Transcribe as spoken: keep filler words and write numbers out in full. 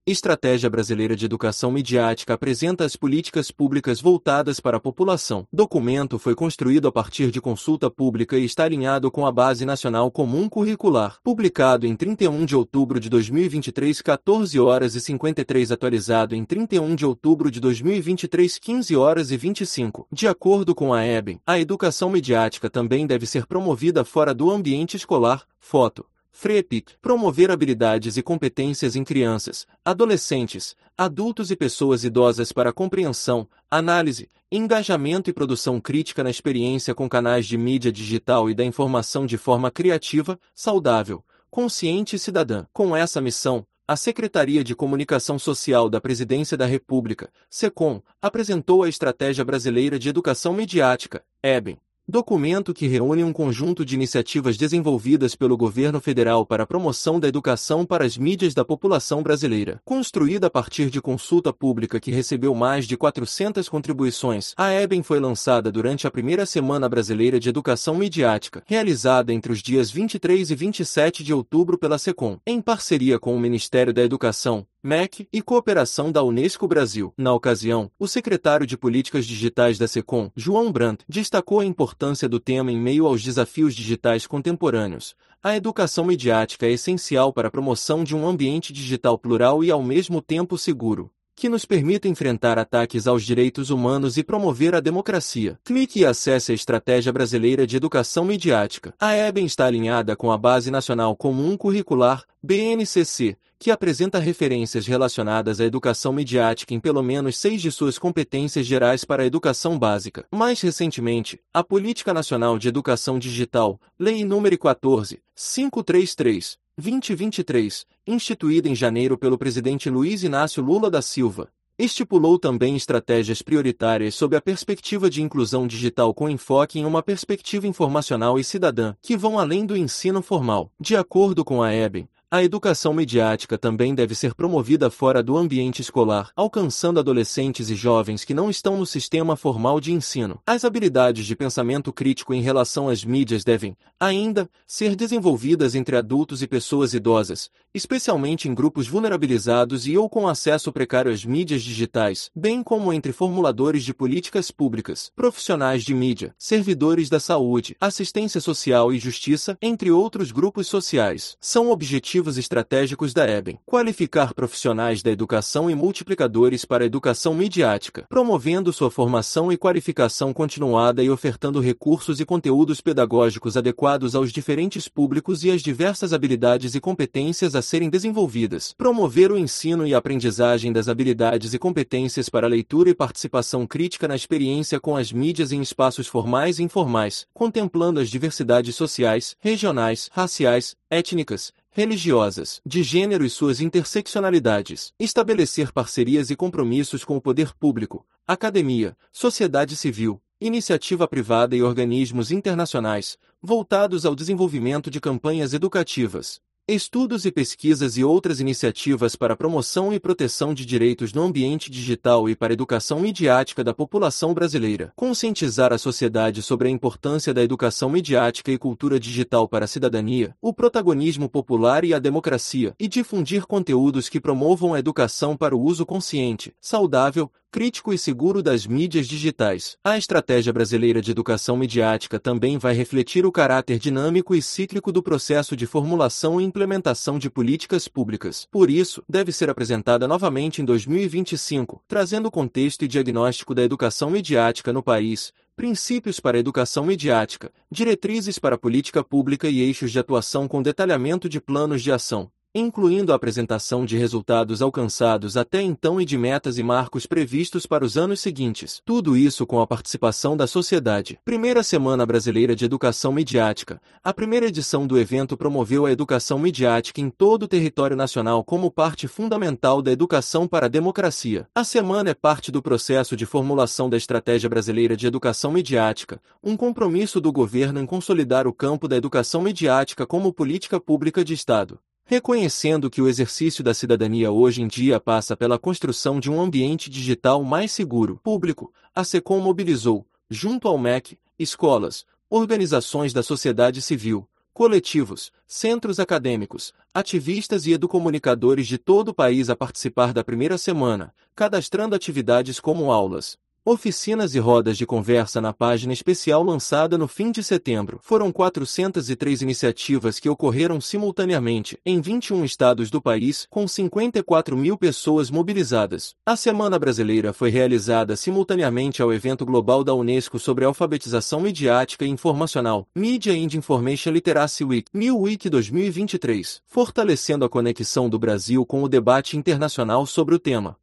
Estratégia Brasileira de Educação Midiática apresenta as políticas públicas voltadas para a população. O documento foi construído a partir de consulta pública e está alinhado com a Base Nacional Comum Curricular. Publicado em trinta e um de outubro de dois mil e vinte e três, quatorze horas e cinquenta e três, atualizado em trinta e um de outubro de dois mil e vinte e três, quinze horas e vinte e cinco. De acordo com a E B M, a educação midiática também deve ser promovida fora do ambiente escolar. Foto. FREPIC, promover habilidades e competências em crianças, adolescentes, adultos e pessoas idosas para compreensão, análise, engajamento e produção crítica na experiência com canais de mídia digital e da informação de forma criativa, saudável, consciente e cidadã. Com essa missão, a Secretaria de Comunicação Social da Presidência da República, SECOM, apresentou a Estratégia Brasileira de Educação Midiática, E B M. Documento que reúne um conjunto de iniciativas desenvolvidas pelo governo federal para a promoção da educação para as mídias da população brasileira. Construída a partir de consulta pública que recebeu mais de quatrocentas contribuições, a E B M foi lançada durante a primeira Semana Brasileira de Educação Midiática, realizada entre os dias vinte e três e vinte e sete de outubro pela SECOM, em parceria com o Ministério da Educação, M E C, e cooperação da Unesco Brasil. Na ocasião, o secretário de Políticas Digitais da SECOM, João Brandt, destacou a importância do tema em meio aos desafios digitais contemporâneos. A educação midiática é essencial para a promoção de um ambiente digital plural e ao mesmo tempo seguro, que nos permita enfrentar ataques aos direitos humanos e promover a democracia. Clique e acesse a Estratégia Brasileira de Educação Midiática. A E B M está alinhada com a Base Nacional Comum Curricular, B N C C, que apresenta referências relacionadas à educação midiática em pelo menos seis de suas competências gerais para a educação básica. Mais recentemente, a Política Nacional de Educação Digital, Lei nº quatorze mil quinhentos e trinta e três, dois mil e vinte e três, instituída em janeiro pelo presidente Luiz Inácio Lula da Silva, estipulou também estratégias prioritárias sob a perspectiva de inclusão digital com enfoque em uma perspectiva informacional e cidadã, que vão além do ensino formal. De acordo com a E B M, a educação midiática também deve ser promovida fora do ambiente escolar, alcançando adolescentes e jovens que não estão no sistema formal de ensino. As habilidades de pensamento crítico em relação às mídias devem, ainda, ser desenvolvidas entre adultos e pessoas idosas, especialmente em grupos vulnerabilizados e ou com acesso precário às mídias digitais, bem como entre formuladores de políticas públicas, profissionais de mídia, servidores da saúde, assistência social e justiça, entre outros grupos sociais. São objetivos estratégicos da E B M. Qualificar profissionais da educação e multiplicadores para a educação midiática, promovendo sua formação e qualificação continuada e ofertando recursos e conteúdos pedagógicos adequados aos diferentes públicos e às diversas habilidades e competências a serem desenvolvidas. Promover o ensino e a aprendizagem das habilidades e competências para leitura e participação crítica na experiência com as mídias em espaços formais e informais, contemplando as diversidades sociais, regionais, raciais, étnicas, religiosas, de gênero e suas interseccionalidades. Estabelecer parcerias e compromissos com o poder público, academia, sociedade civil, iniciativa privada e organismos internacionais, voltados ao desenvolvimento de campanhas educativas, estudos e pesquisas e outras iniciativas para a promoção e proteção de direitos no ambiente digital e para a educação midiática da população brasileira. Conscientizar a sociedade sobre a importância da educação midiática e cultura digital para a cidadania, o protagonismo popular e a democracia, e difundir conteúdos que promovam a educação para o uso consciente, saudável, crítico e seguro das mídias digitais. A Estratégia Brasileira de Educação Midiática também vai refletir o caráter dinâmico e cíclico do processo de formulação e implementação de políticas públicas. Por isso, deve ser apresentada novamente em dois mil e vinte e cinco, trazendo contexto e diagnóstico da educação midiática no país, princípios para a educação midiática, diretrizes para a política pública e eixos de atuação com detalhamento de planos de ação, incluindo a apresentação de resultados alcançados até então e de metas e marcos previstos para os anos seguintes. Tudo isso com a participação da sociedade. Primeira Semana Brasileira de Educação Midiática. A primeira edição do evento promoveu a educação midiática em todo o território nacional como parte fundamental da educação para a democracia. A semana é parte do processo de formulação da Estratégia Brasileira de Educação Midiática, um compromisso do governo em consolidar o campo da educação midiática como política pública de Estado. Reconhecendo que o exercício da cidadania hoje em dia passa pela construção de um ambiente digital mais seguro, público, a SECOM mobilizou, junto ao M E C, escolas, organizações da sociedade civil, coletivos, centros acadêmicos, ativistas e educomunicadores de todo o país a participar da primeira semana, cadastrando atividades como aulas, oficinas e rodas de conversa na página especial lançada no fim de setembro. Foram quatrocentas e três iniciativas que ocorreram simultaneamente em vinte e um estados do país, com cinquenta e quatro mil pessoas mobilizadas. A Semana Brasileira foi realizada simultaneamente ao evento global da Unesco sobre alfabetização midiática e informacional, Media and Information Literacy Week, MILWeek dois mil e vinte e três, fortalecendo a conexão do Brasil com o debate internacional sobre o tema.